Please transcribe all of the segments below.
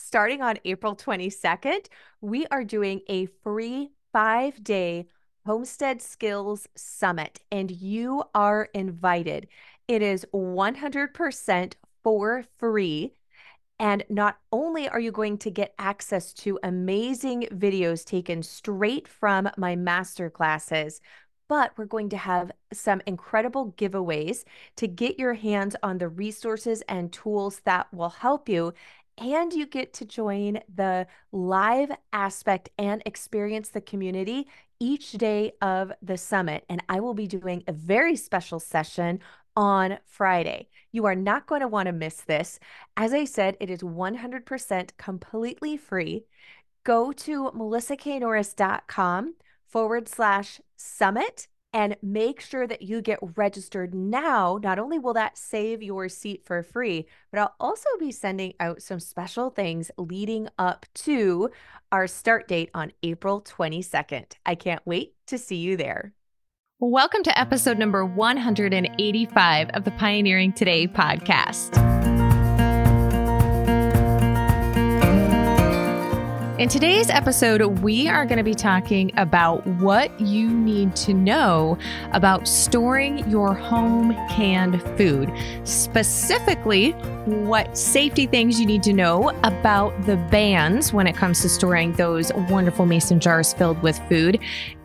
starting on April 22nd, we are doing a free 5-day Homestead Skills Summit, and you are invited. It is 100% for free. And not only are you going to get access to amazing videos taken straight from my master classes, but we're going to have some incredible giveaways to get your hands on the resources and tools that will help you. And you get to join the live aspect and experience the community each day of the summit. And I will be doing a very special session on Friday. You are not going to want to miss this. As I said, it is 100% completely free. Go to melissaknorris.com/summit and make sure that you get registered now. Not only will that save your seat for free, but I'll also be sending out some special things leading up to our start date on April 22nd. I can't wait to see you there. Welcome to episode number 185 of the Pioneering Today podcast. In today's episode, we are going to be talking about what you need to know about storing your home canned food. Specifically, what safety things you need to know about the bans when it comes to storing those wonderful mason jars filled with food,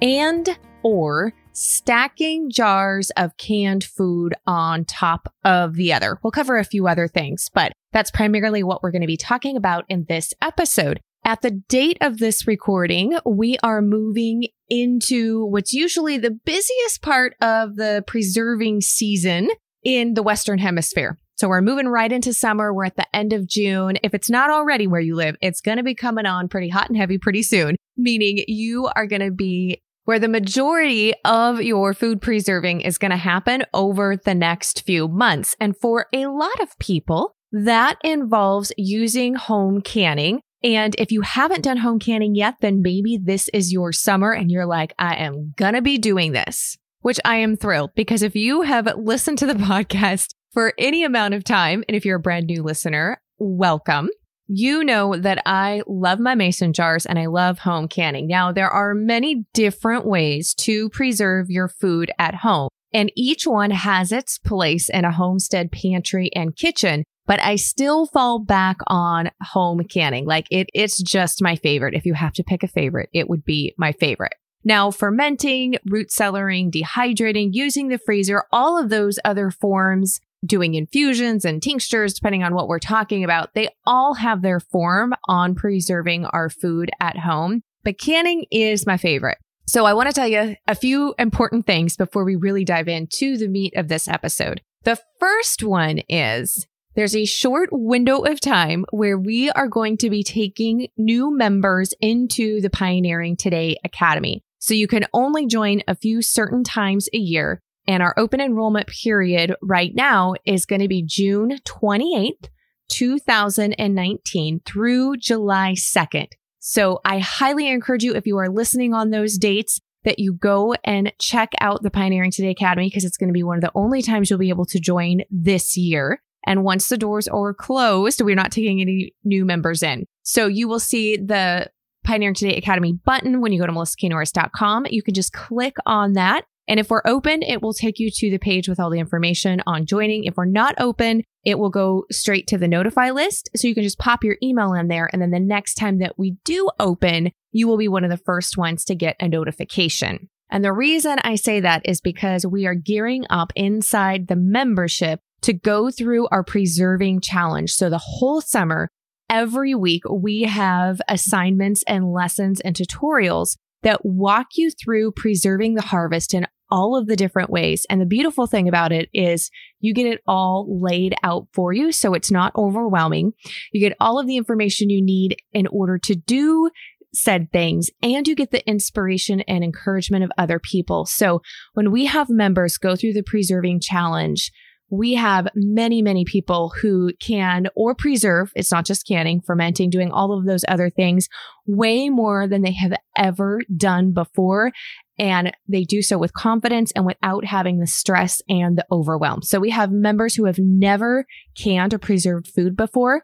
or stacking jars of canned food on top of the other. We'll cover a few other things, but that's primarily what we're going to be talking about in this episode. At the date of this recording, we are moving into what's usually the busiest part of the preserving season in the Western Hemisphere. So we're moving right into summer. We're at the end of June. If it's not already where you live, it's going to be coming on pretty hot and heavy pretty soon, meaning you are going to be where the majority of your food preserving is going to happen over the next few months. And for a lot of people, that involves using home canning. And if you haven't done home canning yet, then maybe this is your summer and you're like, I am going to be doing this, which I am thrilled, because if you have listened to the podcast for any amount of time, and if you're a brand new listener, welcome. You know that I love my mason jars and I love home canning. Now, there are many different ways to preserve your food at home, and each one has its place in a homestead pantry and kitchen, but I still fall back on home canning. Like it's just my favorite. If you have to pick a favorite, it would be my favorite. Now, fermenting, root cellaring, dehydrating, using the freezer, all of those other forms, doing infusions and tinctures, depending on what we're talking about, they all have their form on preserving our food at home. But canning is my favorite. So I want to tell you a few important things before we really dive into the meat of this episode. The first one is there's a short window of time where we are going to be taking new members into the Pioneering Today Academy. So you can only join a few certain times a year. And our open enrollment period right now is going to be June 28th, 2019 through July 2nd. So I highly encourage you, if you are listening on those dates, that you go and check out the Pioneering Today Academy, because it's going to be one of the only times you'll be able to join this year. And once the doors are closed, we're not taking any new members in. So you will see the Pioneering Today Academy button when you go to melissaknorris.com. You can just click on that. And if we're open, it will take you to the page with all the information on joining. If we're not open, it will go straight to the notify list. So you can just pop your email in there. And then the next time that we do open, you will be one of the first ones to get a notification. And the reason I say that is because we are gearing up inside the membership to go through our preserving challenge. So the whole summer, every week, we have assignments and lessons and tutorials that walk you through preserving the harvest in all of the different ways. And the beautiful thing about it is you get it all laid out for you, so it's not overwhelming. You get all of the information you need in order to do said things, and you get the inspiration and encouragement of other people. So when we have members go through the preserving challenge, we have many, many people who can or preserve. It's not just canning, fermenting, doing all of those other things way more than they have ever done before. And they do so with confidence and without having the stress and the overwhelm. So we have members who have never canned or preserved food before,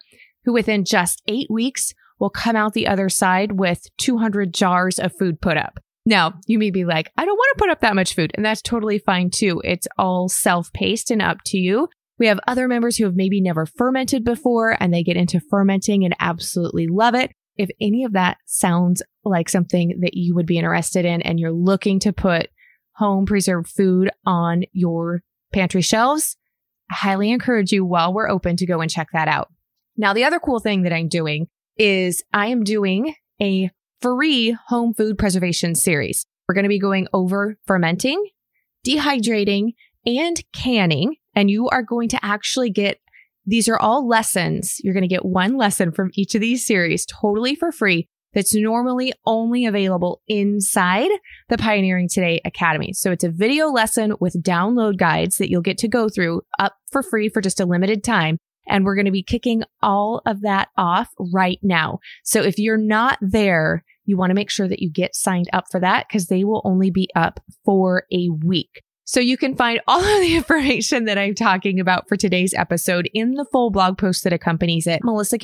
who within just 8 weeks will come out the other side with 200 jars of food put up. Now, you may be like, I don't want to put up that much food, and that's totally fine too. It's all self-paced and up to you. We have other members who have maybe never fermented before, and they get into fermenting and absolutely love it. If any of that sounds like something that you would be interested in and you're looking to put home preserved food on your pantry shelves, I highly encourage you while we're open to go and check that out. Now, the other cool thing that I'm doing is I am doing a free home food preservation series. We're going to be going over fermenting, dehydrating, and canning. And you are going to actually get, these are all lessons. You're going to get one lesson from each of these series totally for free that's normally only available inside the Pioneering Today Academy. So it's a video lesson with download guides that you'll get to go through up for free for just a limited time. And we're going to be kicking all of that off right now. So if you're not there, you want to make sure that you get signed up for that because they will only be up for a week. So you can find all of the information that I'm talking about for today's episode in the full blog post that accompanies it,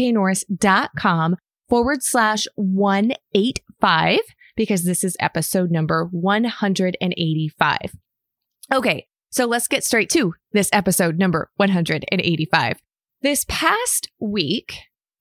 melissaknorris.com/185, because this is episode number 185. Okay, so let's get straight to this episode number 185. This past week,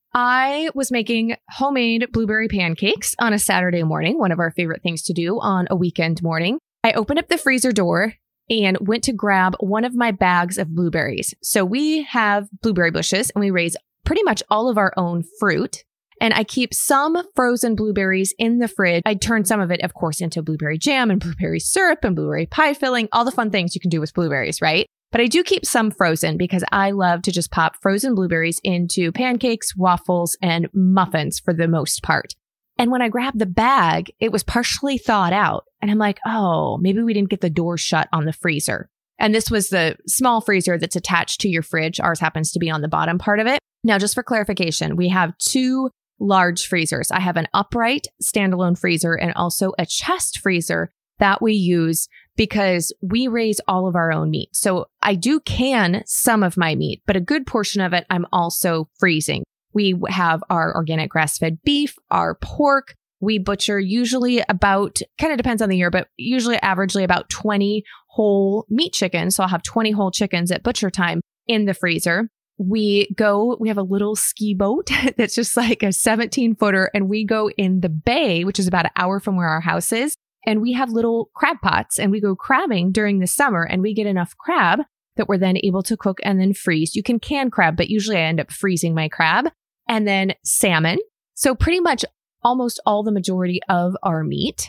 I was making homemade blueberry pancakes on a Saturday morning, one of our favorite things to do on a weekend morning. I opened up the freezer door and went to grab one of my bags of blueberries. So we have blueberry bushes and we raise pretty much all of our own fruit. And I keep some frozen blueberries in the fridge. I turn some of it, of course, into blueberry jam and blueberry syrup and blueberry pie filling, all the fun things you can do with blueberries, right? But I do keep some frozen because I love to just pop frozen blueberries into pancakes, waffles, and muffins for the most part. And when I grabbed the bag, it was partially thawed out. And I'm like, oh, maybe we didn't get the door shut on the freezer. And this was the small freezer that's attached to your fridge. Ours happens to be on the bottom part of it. Now, just for clarification, we have two large freezers. I have an upright standalone freezer and also a chest freezer that we use because we raise all of our own meat. So I do can some of my meat, but a good portion of it I'm also freezing. We have our organic grass-fed beef, our pork. We butcher usually about, kind of depends on the year, but usually averagely about 20 whole meat chickens. So I'll have 20 whole chickens at butcher time in the freezer. We have a little ski boat that's just like a 17-footer, and we go in the bay, which is about an hour from where our house is. And we have little crab pots and we go crabbing during the summer and we get enough crab that we're then able to cook and then freeze. You can crab, but usually I end up freezing my crab. And then salmon. So pretty much almost all the majority of our meat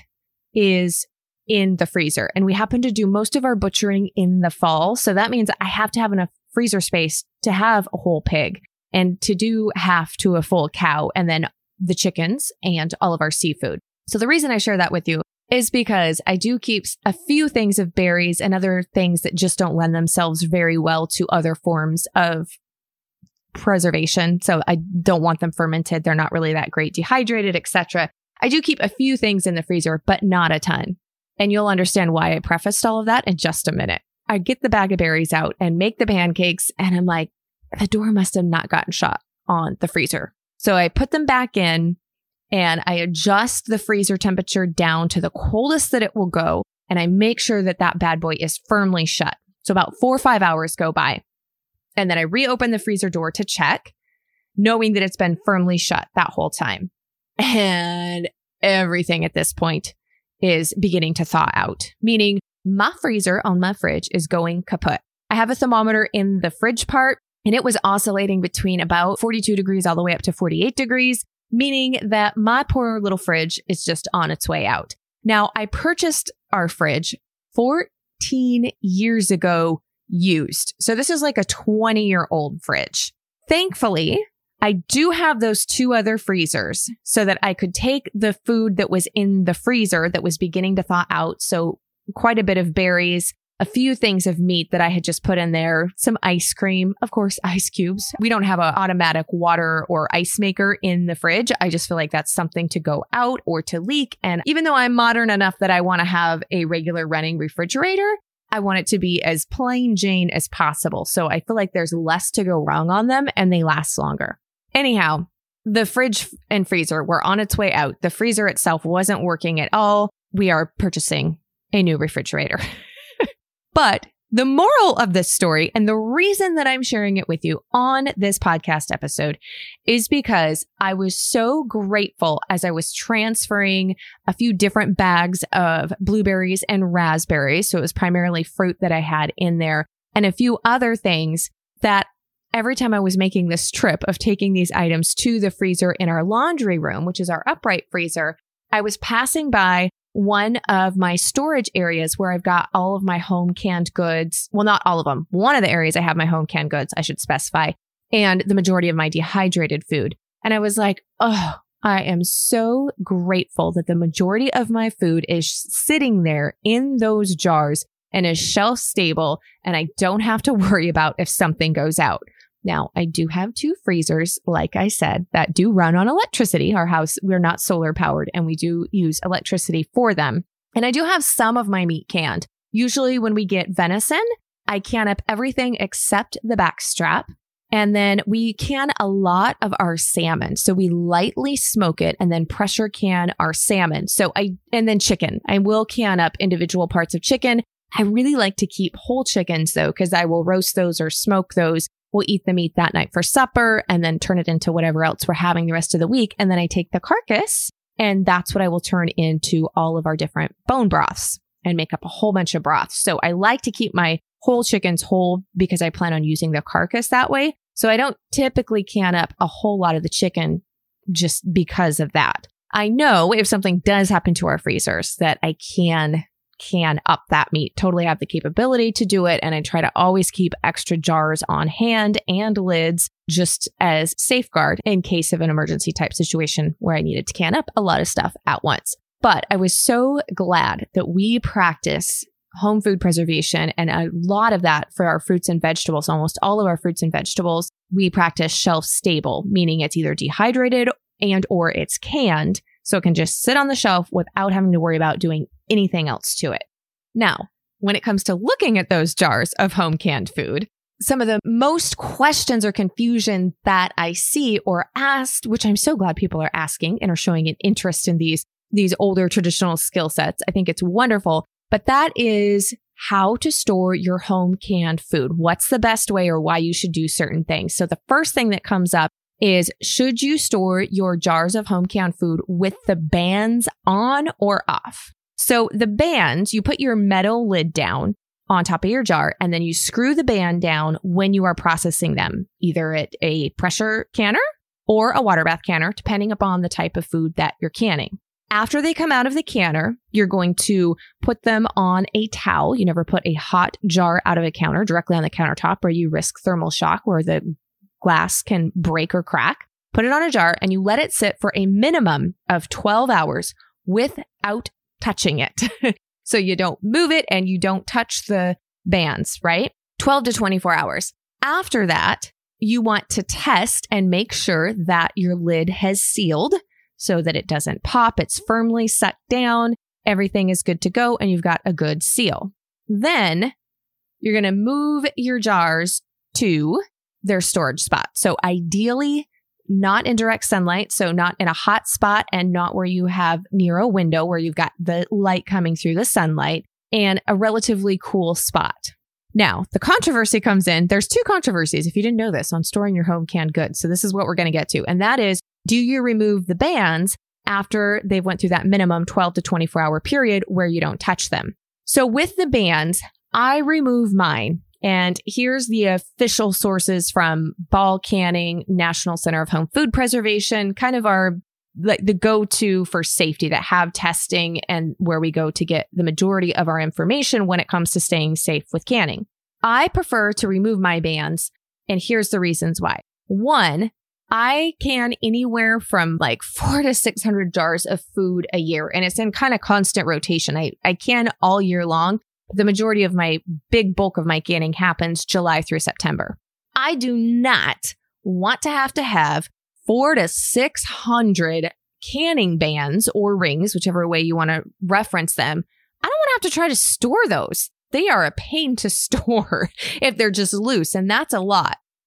is in the freezer. And we happen to do most of our butchering in the fall. So that means I have to have enough freezer space to have a whole pig and to do half to a full cow and then the chickens and all of our seafood. So the reason I share that with you is because I do keep a few things of berries and other things that just don't lend themselves very well to other forms of preservation. So I don't want them fermented. They're not really that great dehydrated, etc. I do keep a few things in the freezer, but not a ton. And you'll understand why I prefaced all of that in just a minute. I get the bag of berries out and make the pancakes, and I'm like, the door must have not gotten shut on the freezer. So I put them back in and I adjust the freezer temperature down to the coldest that it will go. And I make sure that that bad boy is firmly shut. So about 4 or 5 hours go by. And then I reopen the freezer door to check, knowing that it's been firmly shut that whole time. And everything at this point is beginning to thaw out, meaning my freezer on my fridge is going kaput. I have a thermometer in the fridge part, and it was oscillating between about 42 degrees all the way up to 48 degrees, meaning that my poor little fridge is just on its way out. Now, I purchased our fridge 14 years ago used. So this is like a 20-year-old fridge. Thankfully, I do have those two other freezers so that I could take the food that was in the freezer that was beginning to thaw out. So quite a bit of berries, a few things of meat that I had just put in there, some ice cream, of course, ice cubes. We don't have an automatic water or ice maker in the fridge. I just feel like that's something to go out or to leak. And even though I'm modern enough that I want to have a regular running refrigerator, I want it to be as plain Jane as possible. So I feel like there's less to go wrong on them and they last longer. Anyhow, the fridge and freezer were on its way out. The freezer itself wasn't working at all. We are purchasing a new refrigerator. But the moral of this story, and the reason that I'm sharing it with you on this podcast episode, is because I was so grateful as I was transferring a few different bags of blueberries and raspberries. So it was primarily fruit that I had in there, and a few other things, that every time I was making this trip of taking these items to the freezer in our laundry room, which is our upright freezer, I was passing by one of my storage areas where I've got all of my home canned goods. Well, not all of them. One of the areas I have my home canned goods, I should specify, and the majority of my dehydrated food. And I was like, oh, I am so grateful that the majority of my food is sitting there in those jars and is shelf stable, and I don't have to worry about if something goes out. Now, I do have 2 freezers, like I said, that do run on electricity. Our house, we're not solar powered, and we do use electricity for them. And I do have some of my meat canned. Usually when we get venison, I can up everything except the back strap. And then we can a lot of our salmon. So we lightly smoke it and then pressure can our salmon. And then chicken. I will can up individual parts of chicken. I really like to keep whole chickens though, because I will roast those or smoke those. We'll eat the meat that night for supper and then turn it into whatever else we're having the rest of the week. And then I take the carcass, and that's what I will turn into all of our different bone broths and make up a whole bunch of broths. So I like to keep my whole chickens whole because I plan on using the carcass that way. So I don't typically can up a whole lot of the chicken just because of that. I know if something does happen to our freezers that I can up that meat. Totally have the capability to do it. And I try to always keep extra jars on hand and lids just as safeguard in case of an emergency type situation where I needed to can up a lot of stuff at once. But I was so glad that we practice home food preservation, and a lot of that for our fruits and vegetables, almost all of our fruits and vegetables, we practice shelf stable, meaning it's either dehydrated and or it's canned. So it can just sit on the shelf without having to worry about doing anything else to it. Now, when it comes to looking at those jars of home canned food, some of the most questions or confusion that I see or asked, which I'm so glad people are asking and are showing an interest in these older traditional skill sets. I think it's wonderful. But that is how to store your home canned food. What's the best way or why you should do certain things? So the first thing that comes up is, should you store your jars of home canned food with the bands on or off? So the bands, you put your metal lid down on top of your jar, and then you screw the band down when you are processing them, either at a pressure canner or a water bath canner, depending upon the type of food that you're canning. After they come out of the canner, you're going to put them on a towel. You never put a hot jar out of a counter directly on the countertop, where you risk thermal shock where the glass can break or crack. Put it on a jar and you let it sit for a minimum of 12 hours without touching it. So you don't move it and you don't touch the bands, right? 12 to 24 hours. After that, you want to test and make sure that your lid has sealed so that it doesn't pop. It's firmly sucked down. Everything is good to go and you've got a good seal. Then you're going to move your jars to their storage spot. So ideally, not in direct sunlight, so not in a hot spot and not where you have near a window where you've got the light coming through the sunlight, and a relatively cool spot. Now, the controversy comes in. There's 2 controversies, if you didn't know this, on storing your home canned goods. So this is what we're going to get to. And that is, do you remove the bands after they've went through that minimum 12 to 24 hour period where you don't touch them? So with the bands, I remove mine. And here's the official sources from Ball Canning, National Center of Home Food Preservation, kind of our the go-to for safety that have testing and where we go to get the majority of our information when it comes to staying safe with canning. I prefer to remove my bands, and here's the reasons why. 1, I can anywhere from like 400 to 600 jars of food a year, and it's in kind of constant rotation. I can all year long. The majority of my big bulk of my canning happens July through September. I do not want to have 400 to 600 canning bands or rings, whichever way you want to reference them. I don't want to have to try to store those. They are a pain to store if they're just loose, and that's a lot.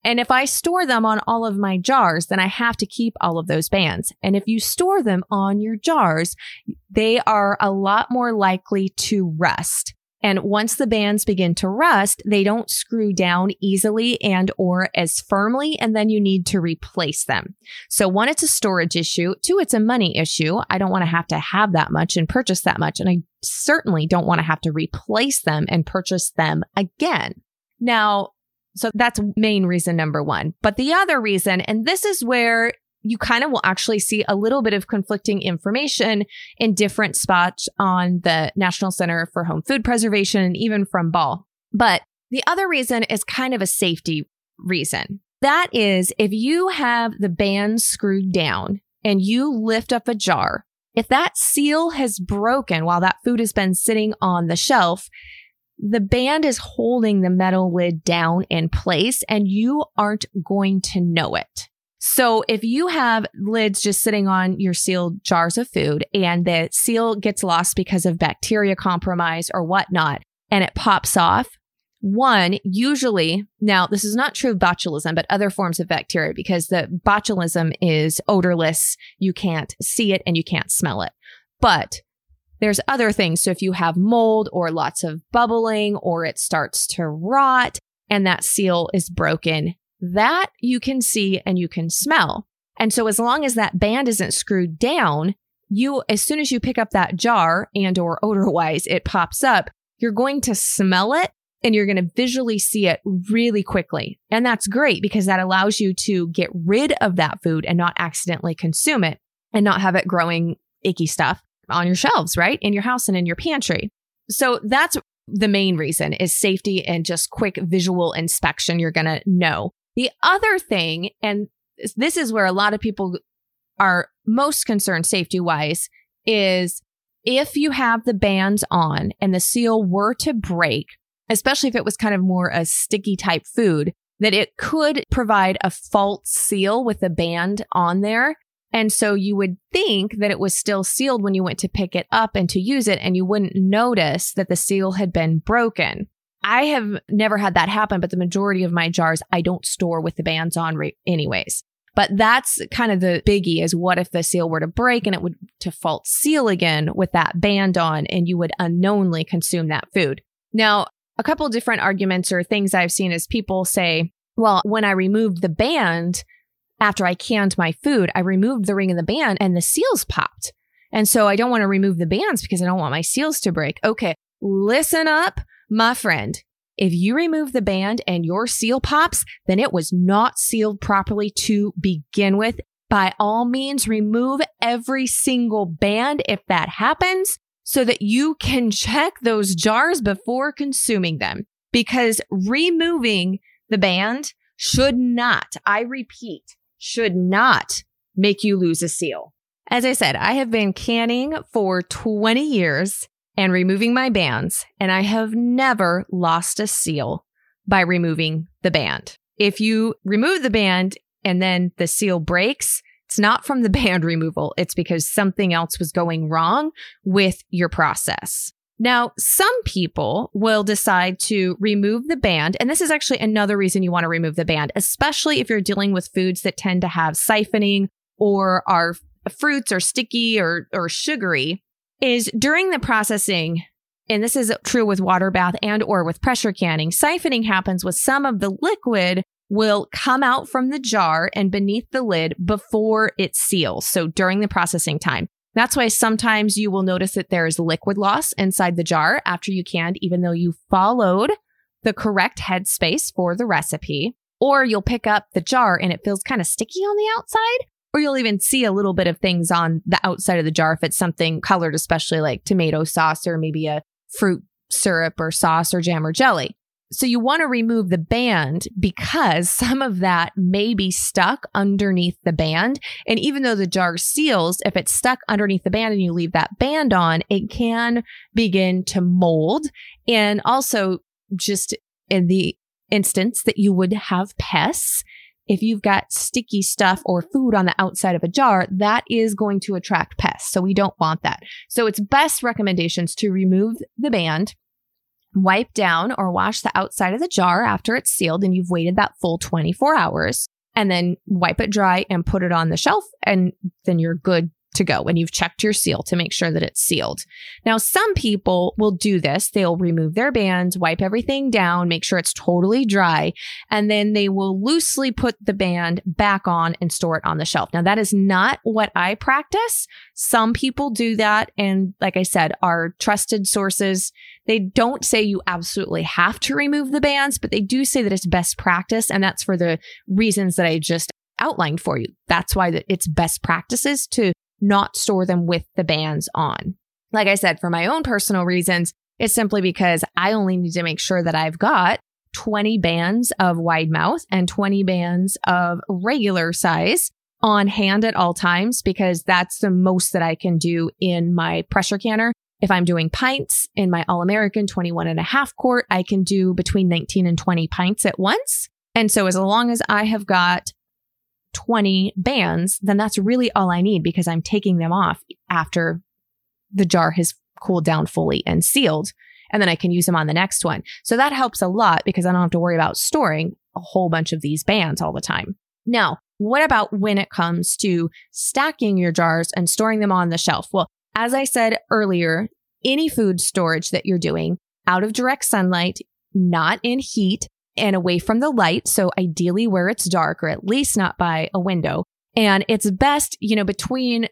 And if I store them on all of my jars, then I have to keep all of those bands. And if you store them on your jars, they are a lot more likely to rust. And once the bands begin to rust, they don't screw down easily and or as firmly, and then you need to replace them. So one, it's a storage issue. Two, it's a money issue. I don't want to have that much and purchase that much. And I certainly don't want to have to replace them and purchase them again. Now, so that's main reason number one. But the other reason, and this is where you kind of will actually see a little bit of conflicting information in different spots on the National Center for Home Food Preservation and even from Ball. But the other reason is kind of a safety reason. That is, if you have the bands screwed down and you lift up a jar, if that seal has broken while that food has been sitting on the shelf, the band is holding the metal lid down in place and you aren't going to know it. So if you have lids just sitting on your sealed jars of food and the seal gets lost because of bacteria compromise or whatnot, and it pops off, one, usually, now this is not true of botulism, but other forms of bacteria, because the botulism is odorless, you can't see it and you can't smell it. But there's other things. So if you have mold or lots of bubbling or it starts to rot and that seal is broken, that you can see and you can smell. And so as long as that band isn't screwed down, as soon as you pick up that jar and or odor-wise, it pops up, you're going to smell it and you're going to visually see it really quickly. And that's great because that allows you to get rid of that food and not accidentally consume it and not have it growing icky stuff on your shelves, right? In your house and in your pantry. So that's the main reason, is safety and just quick visual inspection. You're going to know. The other thing, and this is where a lot of people are most concerned safety wise, is if you have the bands on and the seal were to break, especially if it was kind of more a sticky type food, that it could provide a false seal with the band on there. And so you would think that it was still sealed when you went to pick it up and to use it, and you wouldn't notice that the seal had been broken. I have never had that happen, but the majority of my jars, I don't store with the bands on anyways. But that's kind of the biggie, is what if the seal were to break and it would to false seal again with that band on, and you would unknowingly consume that food. Now, a couple of different arguments or things I've seen is people say, well, when I removed the band, after I canned my food, I removed the ring of the band and the seals popped. And so I don't want to remove the bands because I don't want my seals to break. Okay, listen up, my friend. If you remove the band and your seal pops, then it was not sealed properly to begin with. By all means, remove every single band if that happens, so that you can check those jars before consuming them. Because removing the band should not, I repeat, should not make you lose a seal. As I said, I have been canning for 20 years and removing my bands, and I have never lost a seal by removing the band. If you remove the band and then the seal breaks, it's not from the band removal. It's because something else was going wrong with your process. Now, some people will decide to remove the band, and this is actually another reason you want to remove the band, especially if you're dealing with foods that tend to have siphoning or are fruits or sticky or sugary, is during the processing, and this is true with water bath and or with pressure canning, siphoning happens with some of the liquid will come out from the jar and beneath the lid before it seals. So during the processing time. That's why sometimes you will notice that there's liquid loss inside the jar after you canned, even though you followed the correct headspace for the recipe. Or you'll pick up the jar and it feels kind of sticky on the outside. Or you'll even see a little bit of things on the outside of the jar if it's something colored, especially like tomato sauce or maybe a fruit syrup or sauce or jam or jelly. So you want to remove the band because some of that may be stuck underneath the band. And even though the jar seals, if it's stuck underneath the band and you leave that band on, it can begin to mold. And also, just in the instance that you would have pests, if you've got sticky stuff or food on the outside of a jar, that is going to attract pests. So we don't want that. So it's best recommendations to remove the band wipe down or wash the outside of the jar after it's sealed and you've waited that full 24 hours, and then wipe it dry and put it on the shelf, and then you're good to go. And you've checked your seal to make sure that it's sealed. Now, some people will do this. They'll remove their bands, wipe everything down, make sure it's totally dry, and then they will loosely put the band back on and store it on the shelf. Now, that is not what I practice. Some people do that. And like I said, our trusted sources, they don't say you absolutely have to remove the bands, but they do say that it's best practice. And that's for the reasons that I just outlined for you. That's why it's best practices to not store them with the bands on. Like I said, for my own personal reasons, it's simply because I only need to make sure that I've got 20 bands of wide mouth and 20 bands of regular size on hand at all times, because that's the most that I can do in my pressure canner. If I'm doing pints in my All-American 21.5 quart, I can do between 19 and 20 pints at once. And so as long as I have got 20 bands, then that's really all I need, because I'm taking them off after the jar has cooled down fully and sealed, and then I can use them on the next one. So that helps a lot because I don't have to worry about storing a whole bunch of these bands all the time. Now, what about when it comes to stacking your jars and storing them on the shelf? Well, as I said earlier, any food storage that you're doing out of direct sunlight, not in heat, and away from the light. So ideally where it's dark, or at least not by a window. And it's best, between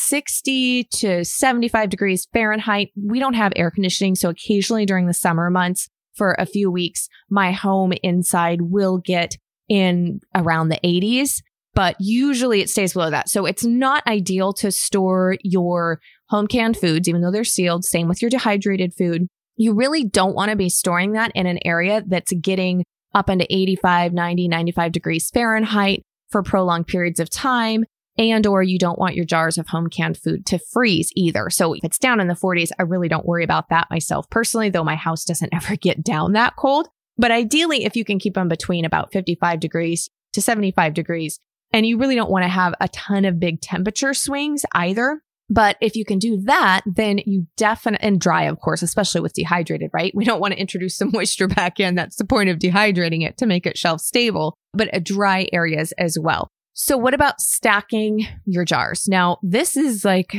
60 to 75 degrees Fahrenheit. We don't have air conditioning. So occasionally during the summer months for a few weeks, my home inside will get in around the 80s, but usually it stays below that. So it's not ideal to store your home canned foods, even though they're sealed. Same with your dehydrated food. You really don't want to be storing that in an area that's getting up into 85, 90, 95 degrees Fahrenheit for prolonged periods of time. And or you don't want your jars of home canned food to freeze either. So if it's down in the 40s, I really don't worry about that myself personally, though my house doesn't ever get down that cold. But ideally, if you can keep them between about 55 degrees to 75 degrees, and you really don't want to have a ton of big temperature swings either. But if you can do that, then you definitely, and dry, of course, especially with dehydrated, right? We don't want to introduce some moisture back in. That's the point of dehydrating it, to make it shelf stable, but dry areas as well. So what about stacking your jars? Now, this is like,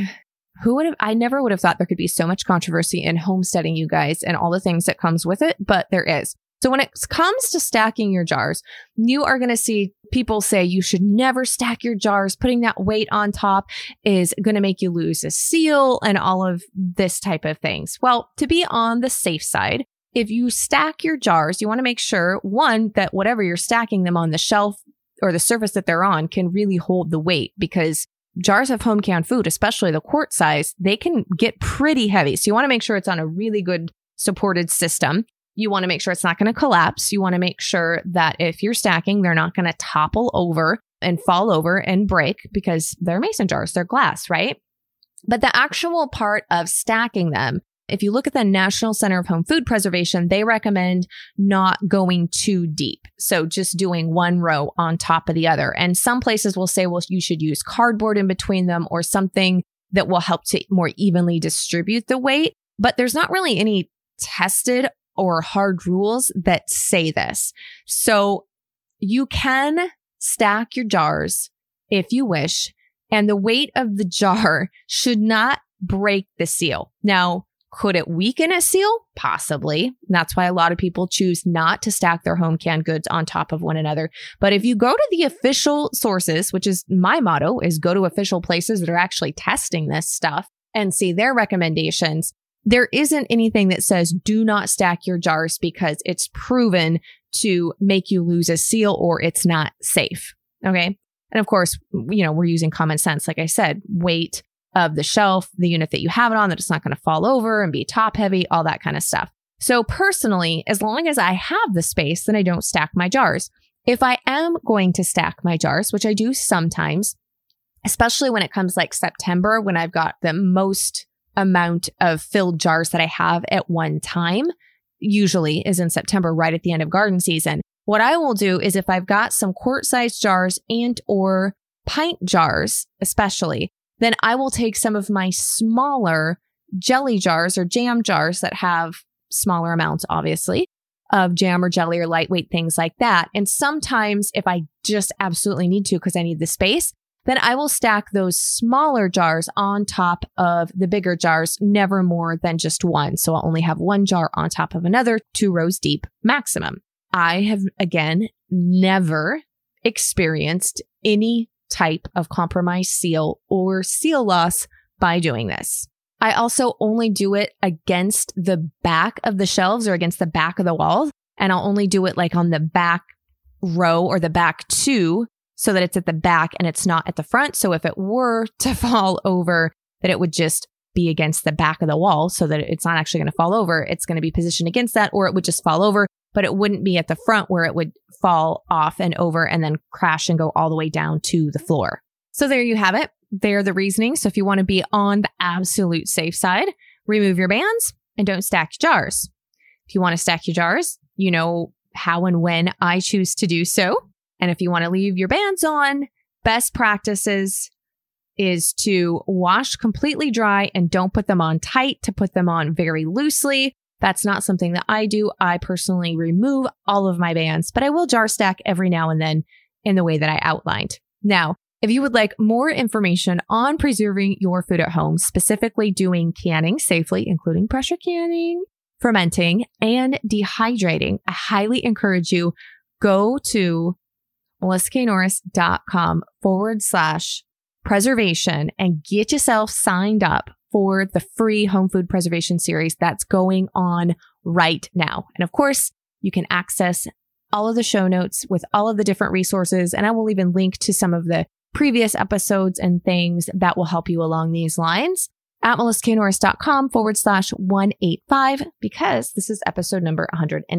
I never would have thought there could be so much controversy in homesteading, you guys, and all the things that comes with it, but there is. So when it comes to stacking your jars, you are going to see people say you should never stack your jars. Putting that weight on top is going to make you lose a seal and all of this type of things. Well, to be on the safe side, if you stack your jars, you want to make sure, one, that whatever you're stacking them on, the shelf or the surface that they're on, can really hold the weight, because jars of home canned food, especially the quart size, they can get pretty heavy. So you want to make sure it's on a really good supported system. You want to make sure it's not going to collapse. You want to make sure that if you're stacking, they're not going to topple over and fall over and break, because they're mason jars, they're glass, right? But the actual part of stacking them, if you look at the National Center of Home Food Preservation, they recommend not going too deep. So just doing one row on top of the other. And some places will say, well, you should use cardboard in between them or something that will help to more evenly distribute the weight. But there's not really any tested or hard rules that say this. So you can stack your jars if you wish, and the weight of the jar should not break the seal. Now, could it weaken a seal? Possibly. That's why a lot of people choose not to stack their home canned goods on top of one another. But if you go to the official sources, which is my motto, is go to official places that are actually testing this stuff and see their recommendations, there isn't anything that says do not stack your jars because it's proven to make you lose a seal or it's not safe. Okay. And of course, we're using common sense. Like I said, weight of the shelf, the unit that you have it on, that it's not going to fall over and be top heavy, all that kind of stuff. So personally, as long as I have the space, then I don't stack my jars. If I am going to stack my jars, which I do sometimes, especially when it comes like September, when I've got the most amount of filled jars that I have at one time, usually is in September, right at the end of garden season. What I will do is, if I've got some quart-sized jars and or pint jars, especially, then I will take some of my smaller jelly jars or jam jars that have smaller amounts, obviously, of jam or jelly or lightweight things like that. And sometimes if I just absolutely need to because I need the space, then I will stack those smaller jars on top of the bigger jars, never more than just one. So I'll only have one jar on top of another, 2 rows deep maximum. I have, again, never experienced any type of compromised seal or seal loss by doing this. I also only do it against the back of the shelves or against the back of the walls. And I'll only do it like on the back row or the back 2 so that it's at the back and it's not at the front. So if it were to fall over, that it would just be against the back of the wall so that it's not actually going to fall over. It's going to be positioned against that, or it would just fall over, but it wouldn't be at the front where it would fall off and over and then crash and go all the way down to the floor. So there you have it. They're the reasoning. So if you want to be on the absolute safe side, remove your bands and don't stack your jars. If you want to stack your jars, you know how and when I choose to do so. And if you want to leave your bands on, best practices is to wash completely dry and don't put them on tight, to put them on very loosely. That's not something that I do. I personally remove all of my bands, but I will jar stack every now and then in the way that I outlined. Now, if you would like more information on preserving your food at home, specifically doing canning safely, including pressure canning, fermenting, and dehydrating, I highly encourage you go to melissaknorris.com/preservation and get yourself signed up for the free home food preservation series that's going on right now. And of course, you can access all of the show notes with all of the different resources. And I will even link to some of the previous episodes and things that will help you along these lines at melissaknorris.com/185, because this is episode number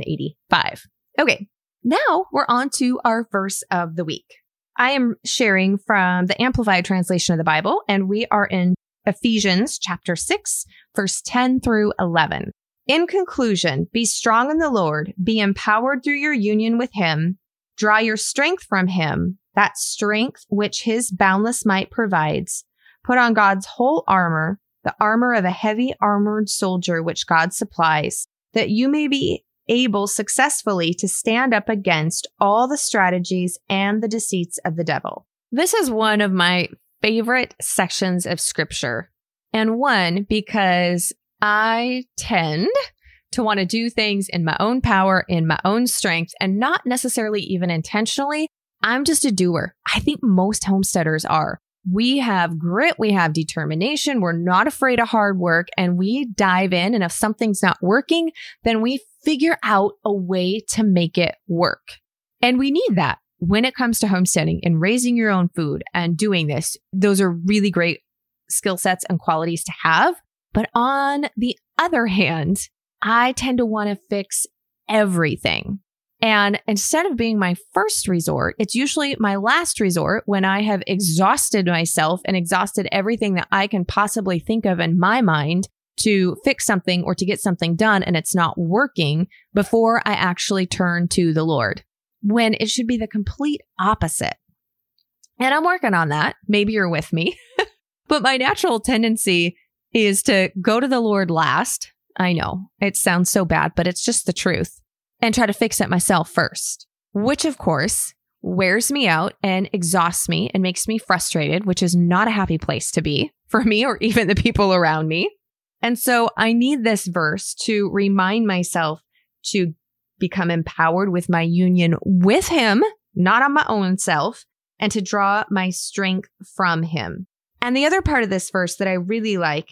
185. Okay. Now we're on to our verse of the week. I am sharing from the Amplified translation of the Bible, and we are in Ephesians chapter 6, verse 10 through 11. In conclusion, be strong in the Lord, be empowered through your union with him, draw your strength from him, that strength which his boundless might provides. Put on God's whole armor, the armor of a heavy armored soldier which God supplies, that you may be able successfully to stand up against all the strategies and the deceits of the devil. This is one of my favorite sections of scripture, and one because I tend to want to do things in my own power, in my own strength, and not necessarily even intentionally. I'm just a doer. I think most homesteaders are. We have grit, we have determination, we're not afraid of hard work, and we dive in. And if something's not working, then we figure out a way to make it work. And we need that when it comes to homesteading and raising your own food and doing this. Those are really great skill sets and qualities to have. But on the other hand, I tend to want to fix everything. And instead of being my first resort, it's usually my last resort when I have exhausted myself and exhausted everything that I can possibly think of in my mind to fix something or to get something done, and it's not working, before I actually turn to the Lord, when it should be the complete opposite. And I'm working on that. Maybe you're with me. But my natural tendency is to go to the Lord last. I know it sounds so bad, but it's just the truth. And try to fix it myself first, which of course wears me out and exhausts me and makes me frustrated, which is not a happy place to be for me or even the people around me. And so I need this verse to remind myself to become empowered with my union with him, not on my own self, and to draw my strength from him. And the other part of this verse that I really like,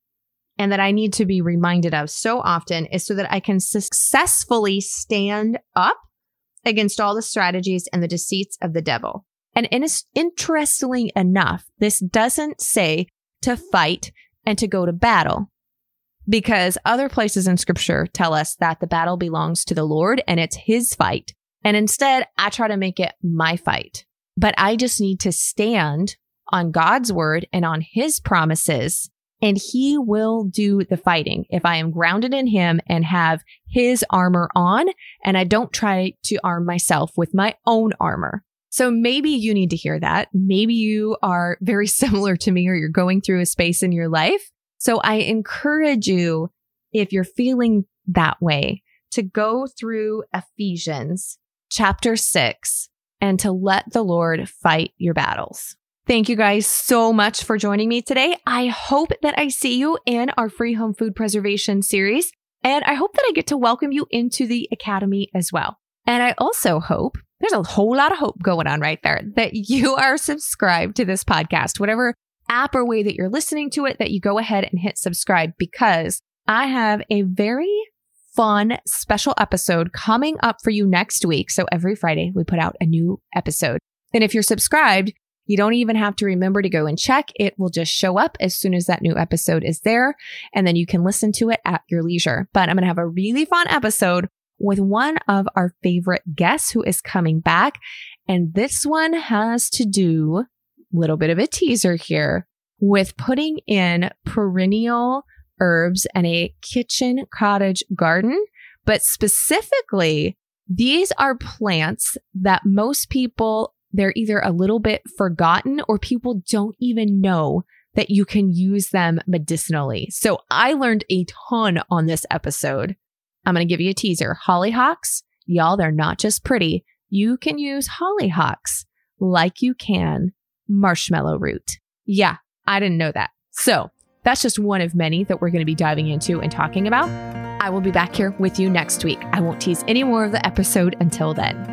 and that I need to be reminded of so often, is so that I can successfully stand up against all the strategies and the deceits of the devil. And interestingly enough, this doesn't say to fight and to go to battle, because other places in scripture tell us that the battle belongs to the Lord and it's his fight. And instead, I try to make it my fight. But I just need to stand on God's word and on his promises, and he will do the fighting if I am grounded in him and have his armor on, and I don't try to arm myself with my own armor. So maybe you need to hear that. Maybe you are very similar to me, or you're going through a space in your life. So I encourage you, if you're feeling that way to go through Ephesians chapter 6 and to let the Lord fight your battles. Thank you guys so much for joining me today. I hope that I see you in our free home food preservation series, and I hope that I get to welcome you into the Academy as well. And I also hope, there's a whole lot of hope going on right there, that you are subscribed to this podcast, whatever app or way that you're listening to it, that you go ahead and hit subscribe, because I have a very fun special episode coming up for you next week. So every Friday we put out a new episode. And if you're subscribed, you don't even have to remember to go and check. It will just show up as soon as that new episode is there. And then you can listen to it at your leisure. But I'm going to have a really fun episode with one of our favorite guests who is coming back. And this one has to do, little bit of a teaser here, with putting in perennial herbs and a kitchen cottage garden. But specifically, these are plants that most people, they're either a little bit forgotten or people don't even know that you can use them medicinally. So I learned a ton on this episode. I'm going to give you a teaser. Hollyhocks, y'all, they're not just pretty. You can use hollyhocks like you can marshmallow root. Yeah, I didn't know that. So that's just one of many that we're going to be diving into and talking about. I will be back here with you next week. I won't tease any more of the episode until then.